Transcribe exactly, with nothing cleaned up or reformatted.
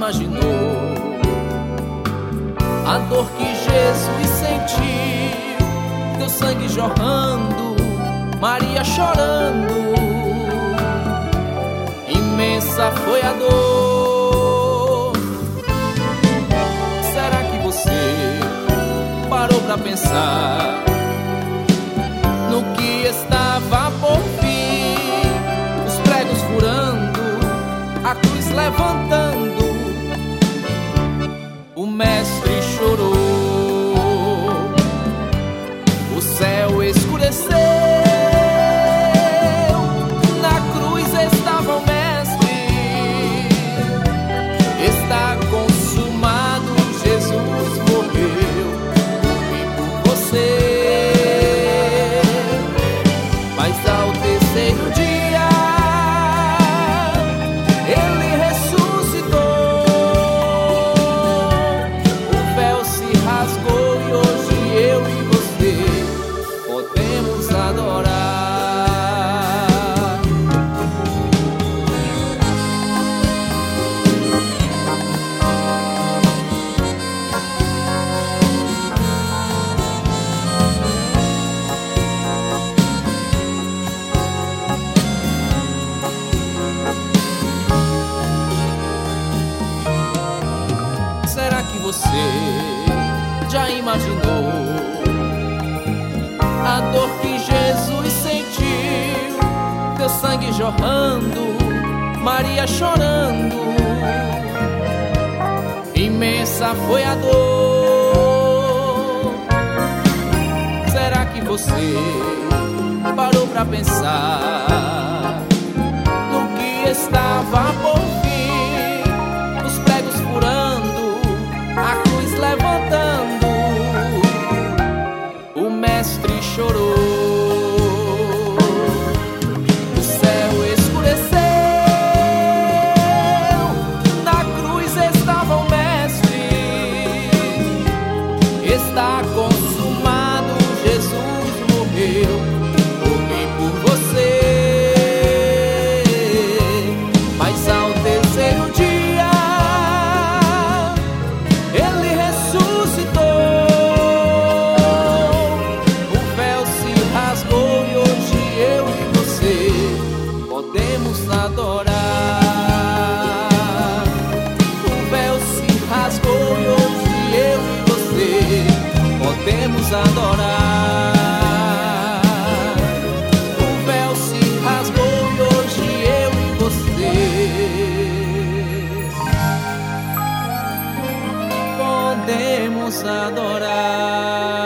imaginou a dor que Jesus sentiu, teu sangue jorrando, Maria chorando? Imensa foi a dor. Será que você parou pra pensar no que estava por vir? Os pregos furando, a cruz levantando, o mestre chorou, o céu escureceu, na cruz estava o mestre. Está consumado, Jesus morreu por mim, por você. Mas ao terceiro dia ele ressuscitou, o véu se rasgou e hoje eu e você podemos adorar. Será que você já imaginou a dor que Jesus sentiu, teu sangue jorrando, Maria chorando? Imensa foi a dor. Será que você parou pra pensar no que estava por vir? Os pregos furando, a cruz levantando, o mestre chorou, o céu escureceu, na cruz estava o mestre. Está consumado, Jesus morreu por mim, por você. Mas ao terceiro dia ele ressuscitou, o véu se rasgou e hoje eu e você podemos adorar. O véu se rasgou e hoje eu e você podemos adorar. O véu se rasgou e hoje eu e você podemos adorar.